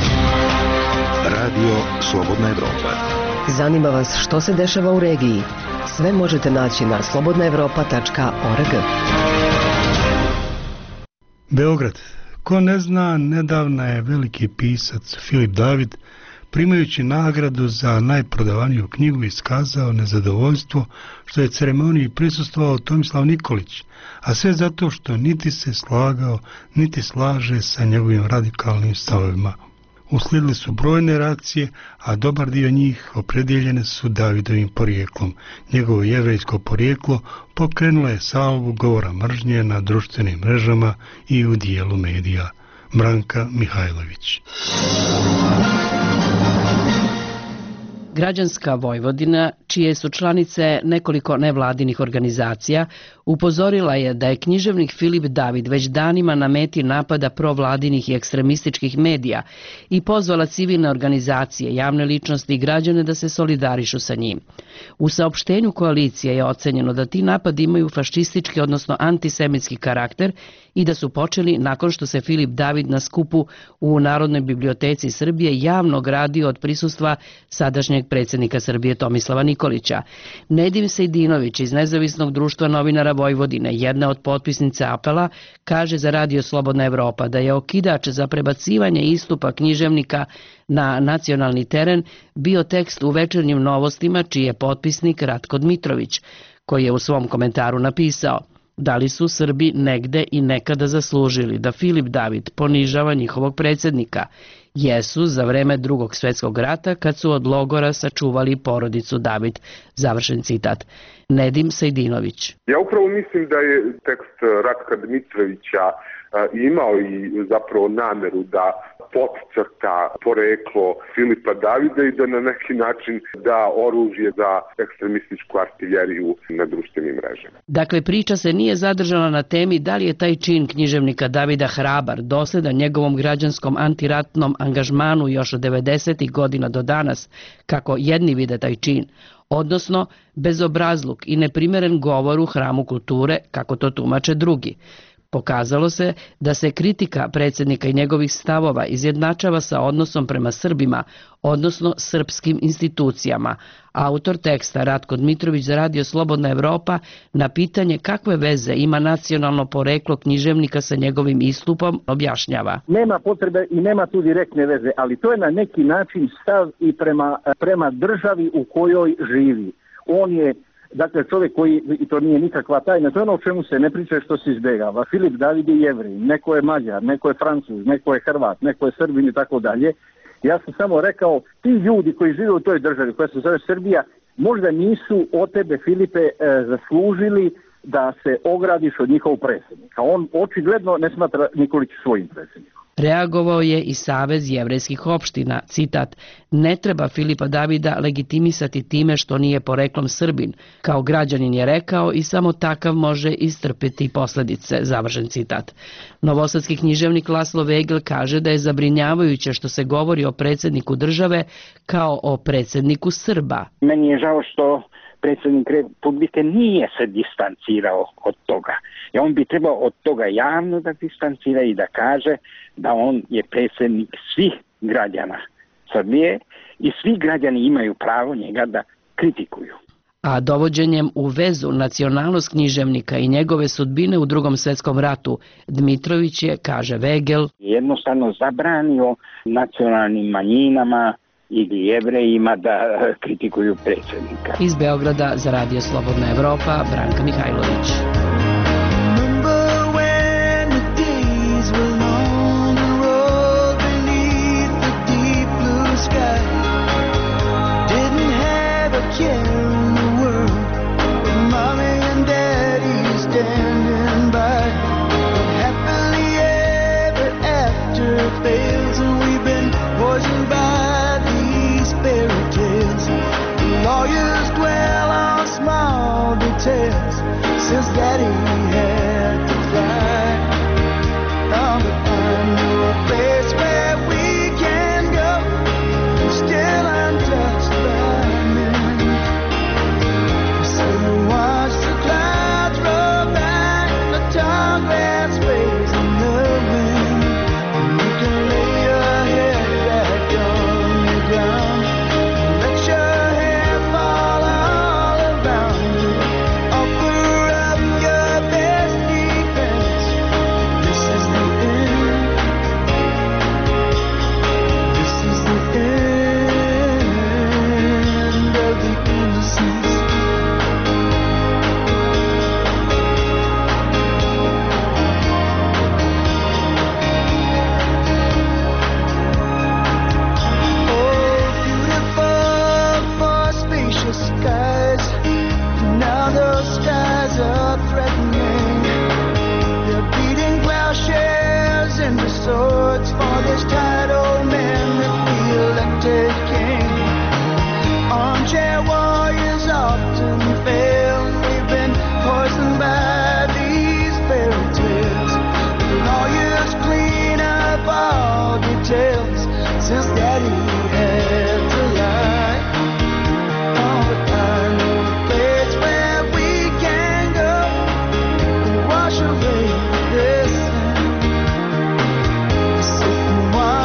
Speaker 2: Radio Slobodna Evropa.
Speaker 4: Zanima vas što se dešava u regiji? Sve možete naći na slobodna evropa tačka org.
Speaker 1: Beograd. Ko ne zna, nedavno je veliki pisac Filip David, primajući nagradu za najprodavaniju knjigu, iskazao nezadovoljstvo što je ceremoniji prisustvovao Tomislav Nikolić, a sve zato što niti se slagao, niti slaže sa njegovim radikalnim stavovima. Uslijedili su brojne reakcije, a dobar dio njih opredjeljene su Davidovim porijeklom. Njegovo jevrejsko porijeklo pokrenulo je salvu govora mržnje na društvenim mrežama i u dijelu medija. Branka Mihajlović.
Speaker 11: Građanska Vojvodina, čije su članice nekoliko nevladinih organizacija, upozorila je da je književnik Filip David već danima na meti napada provladinih i ekstremističkih medija i pozvala civilne organizacije, javne ličnosti i građane da se solidarišu sa njim. U saopštenju koalicije je ocenjeno da ti napadi imaju fašistički, odnosno antisemitski karakter i da su počeli nakon što se Filip David na skupu u Narodnoj biblioteci Srbije javno gradio od prisustva sadašnjeg predsjednika Srbije Tomislava Nikolića. Nedim Sejdinović iz Nezavisnog društva novinara Vojvodine, jedna od potpisnica apela, kaže za Radio Slobodna Evropa da je okidač za prebacivanje istupa književnika na nacionalni teren bio tekst u Večernjim novostima čiji je potpisnik Ratko Dmitrović, koji je u svom komentaru napisao: Da li su Srbi negde i nekada zaslužili da Filip David ponižava njihovog predsjednika? Jesu za vreme Drugog svjetskog rata kad su od logora sačuvali porodicu David. Završen citat. Nedim Sejdinović.
Speaker 12: Ja upravo mislim da je tekst Ratka Dmitrovića imao i zapravo nameru da podcrta poreklo Filipa Davida i da na neki način da oružje za ekstremističku artiljeriju na društvenim mrežama.
Speaker 11: Dakle, priča se nije zadržala na temi da li je taj čin književnika Davida hrabar, dosledan njegovom građanskom antiratnom angažmanu još od devedesetih godina do danas, kako jedni vide taj čin, odnosno bezobrazluk i neprimeren govor u hramu kulture, kako to tumače drugi. Pokazalo se da se kritika predsjednika i njegovih stavova izjednačava sa odnosom prema Srbima, odnosno srpskim institucijama. Autor teksta Ratko Dmitrović za Radio Slobodna Evropa na pitanje kakve veze ima nacionalno poreklo književnika sa njegovim istupom objašnjava.
Speaker 13: Nema potrebe i nema tu direktne veze, ali to je na neki način stav i prema, prema državi u kojoj živi. On je Dakle, čovjek koji, i to nije nikakva tajna, to je ono o čemu se ne priča što se izbjegava. Filip David je Jevrej, neko je Mađar, neko je Francuz, neko je Hrvat, neko je Srbin i tako dalje. Ja sam samo rekao, ti ljudi koji žive u toj državi koja se zove Srbija, možda nisu od tebe, Filipe, e, zaslužili da se ogradiš od njihovog predsjednika. On očigledno ne smatra Nikolić svojim predsjednikom.
Speaker 11: Reagovao je i Savez jevrejskih opština, citat, ne treba Filipa Davida legitimisati time što nije poreklom Srbin, kao građanin je rekao i samo takav može istrpiti posljedice, završen citat. Novosadski književnik Laslo Vegel kaže da je zabrinjavajuće što se govori o predsjedniku države kao o predsjedniku Srba.
Speaker 14: Meni je žao što predsjednik Republike nije se distancirao od toga. I on bi trebao od toga javno da distancira i da kaže da on je predsjednik svih građana Srbije i svi građani imaju pravo njega da kritikuju.
Speaker 11: A dovođenjem u vezu nacionalnost književnika i njegove sudbine u Drugom svjetskom ratu, Dmitrović je, kaže Vegel,
Speaker 14: jednostavno zabranio nacionalnim manjinama ili Jevrejima da kritikuju predsjednika.
Speaker 11: Iz Beograda za Radio Slobodna Evropa, Branka Mihajlović.
Speaker 3: Since Daddy had to fly, oh, but I know a place where we can go, still untouched by men. So you watch the clouds roll back, the tall grass waves in the wind, and you can lay your head back on the ground, and let your hair fall all around you. Swords for this tired old man that we elected king. Armchair warriors often fail. We've been poisoned by these fairy tales. The lawyers clean up all details since Daddy had to lie. Oh, but I know a place where we can go and wash away this. Why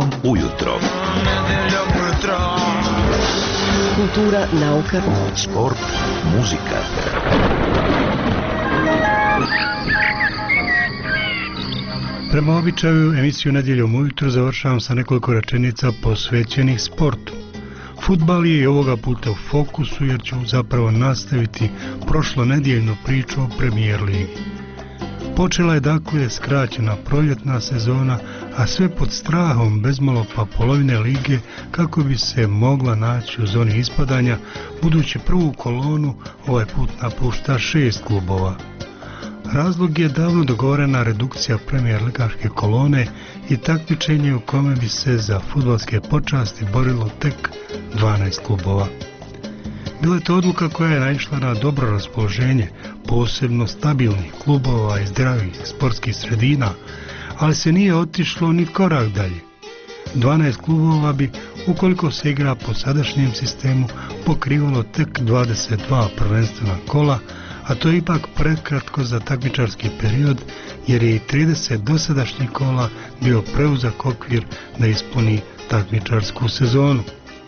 Speaker 2: Nedjeljom ujutro.
Speaker 4: Kultura, nauka,
Speaker 2: sport, muzika.
Speaker 1: Prema običaju, emisiju Nedjeljom ujutro završavam sa nekoliko rečenica posvećenih sportu. Fudbal je i ovoga puta u fokusu jer ću zapravo nastaviti prošlonedjeljnu priču o Premier ligi. Počela je dakle skraćena proljetna sezona, a sve pod strahom bezmalo pa polovine lige kako bi se mogla naći u zoni ispadanja, budući prvu kolonu ovaj put napušta šest klubova. Razlog je davno dogovorena redukcija Premier ligaške kolone i takmičenje u kome bi se za fudbalske počasti borilo tek dvanaest klubova. Bila je to odluka koja je naišla na dobro raspoloženje, posebno stabilnih klubova i zdravih sportskih sredina, ali se nije otišlo ni korak dalje. dvanaest klubova bi, ukoliko se igra po sadašnjem sistemu, pokrivalo tek dvadeset dva prvenstvena kola, a to je ipak prekratko za takmičarski period, jer je i trideset dosadašnjih kola bio preuzak okvir da ispuni takmičarsku sezonu.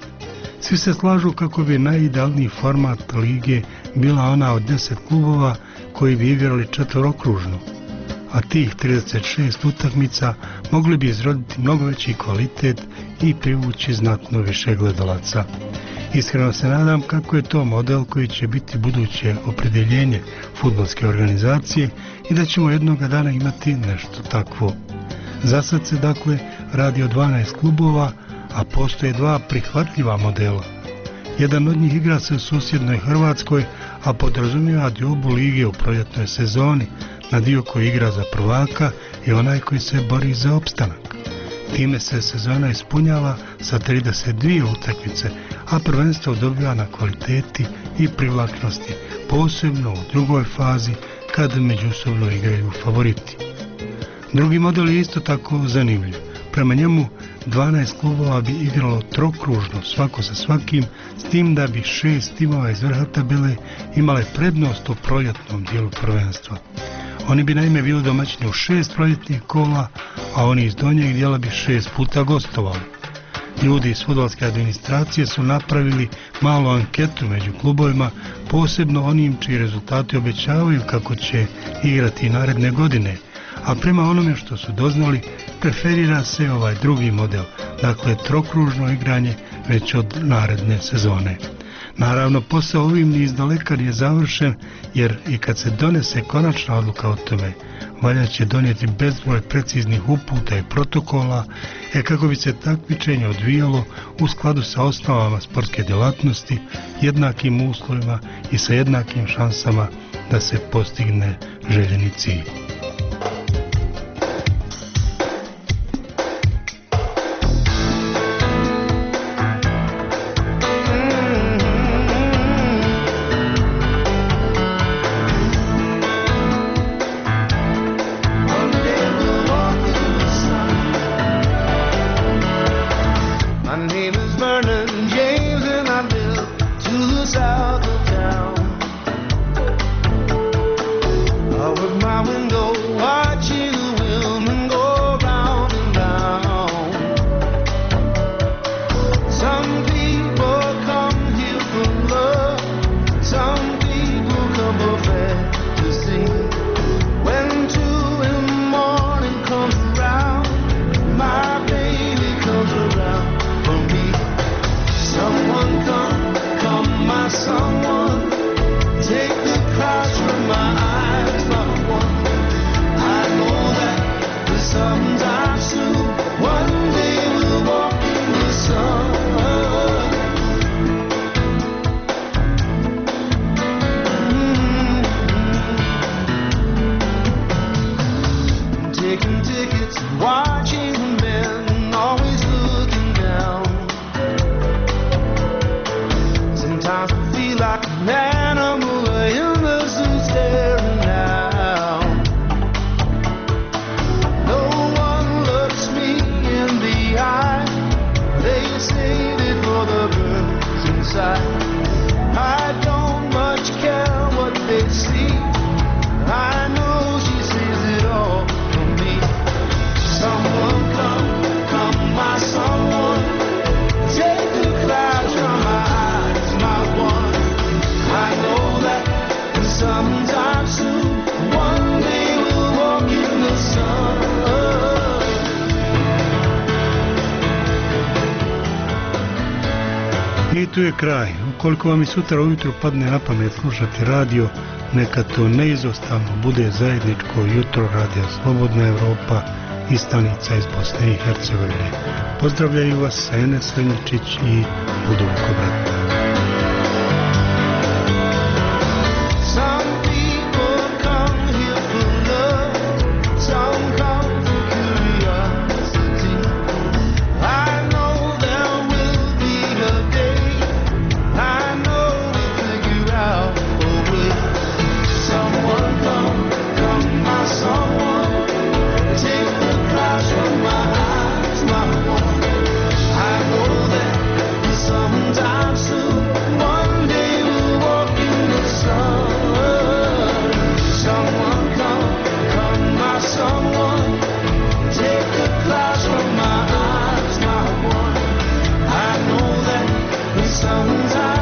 Speaker 1: Svi se slažu kako bi najidealniji format lige bila ona od deset klubova koji bi igrali četverokružno, a tih trideset šest utakmica mogli bi izroditi mnogo veći kvalitet i privući znatno više gledalaca. Iskreno se nadam kako je to model koji će biti buduće opredjeljenje fudbalske organizacije i da ćemo jednoga dana imati nešto takvo. Za sad se dakle radi o dvanaest klubova, a postoje dva prihvatljiva modela. Jedan od njih igra se u susjednoj Hrvatskoj, a podrazumijeva diobu lige u proljetnoj sezoni, na dio koji igra za prvaka i onaj koji se bori za opstanak. Time se sezona ispunjava sa trideset dvije utakmice, a prvenstvo dobiva na kvaliteti i privlačnosti, posebno u drugoj fazi kad međusobno igraju favoriti. Drugi model je isto tako zanimljiv. Prema njemu dvanaest klubova bi igralo trokružno svako sa svakim, s tim da bi šest timova iz vrha tabele imale prednost u proljetnom dijelu prvenstva. Oni bi naime bili domaćini u šest proljetnih kola, a oni iz donjeg dijela bi šest puta gostovali. Ljudi iz fudbalske administracije su napravili malu anketu među klubovima, posebno onim čiji rezultati obećavaju kako će igrati naredne godine, a prema onome što su doznali, preferira se ovaj drugi model, dakle trokružno igranje već od naredne sezone. Naravno, posao ovim ni izdaleka nije završen, jer i kad se donese konačna odluka o tome, valja će donijeti bezbroj preciznih uputa i protokola, e kako bi se takmičenje odvijalo u skladu sa osnovama sportske djelatnosti, jednakim uslovima i sa jednakim šansama da se postigne željeni cilj.
Speaker 3: Someone come, come my
Speaker 1: tu je kraj. Ukoliko vam i sutra ujutro padne na pamet slušati radio, neka to neizostavno bude zajedničko jutro radija Slobodna Evropa i stanica iz Bosne i Hercegovine. Pozdravljaju vas Enes Svenjičić i Budovko Brat. Sometimes